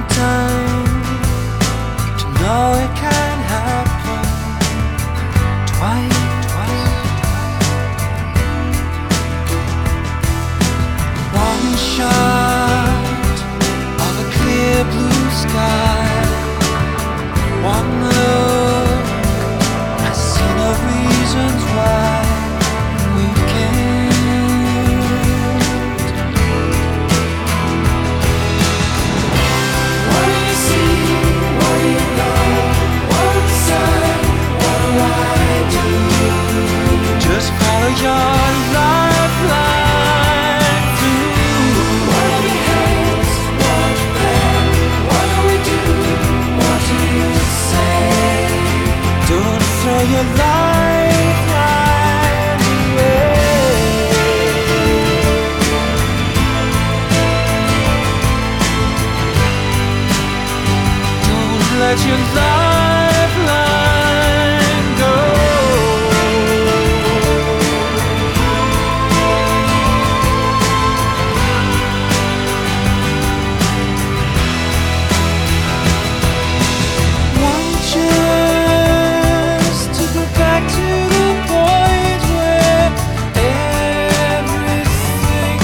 in time to know it can happen twice. One shot of a clear blue sky, one look, I've seen the reasons why we can't. What do you see? What do you know? One sign, what do I do? Just follow your lifeline through. What are the hands? What plan? What do we do? What do you say? Don't throw your lifeline away. Don't let your lifeline go. One chance to go back to the point where everything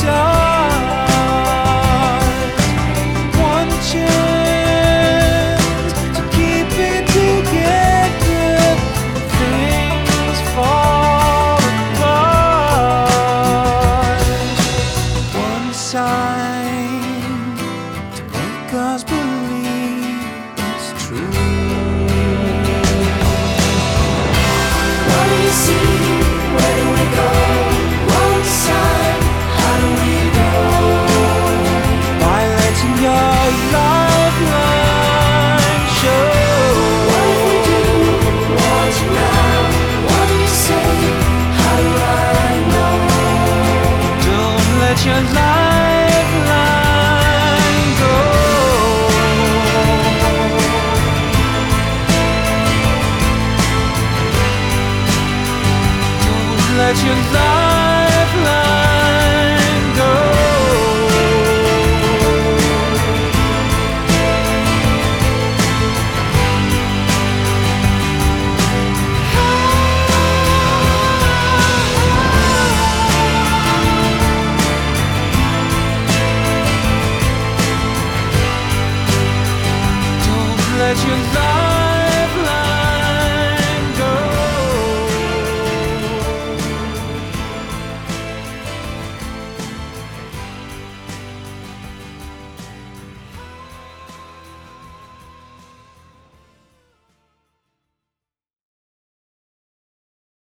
starts. One chance to keep it together when things fall apart. One sign to make us believe it's true. What do you see? Where do we go? One sign, how do we know? By letting your lifeline show. What if we do? What now? What do you say? How do I know? Don't let your lifeline go. Don't let your lifeline go. Don't let your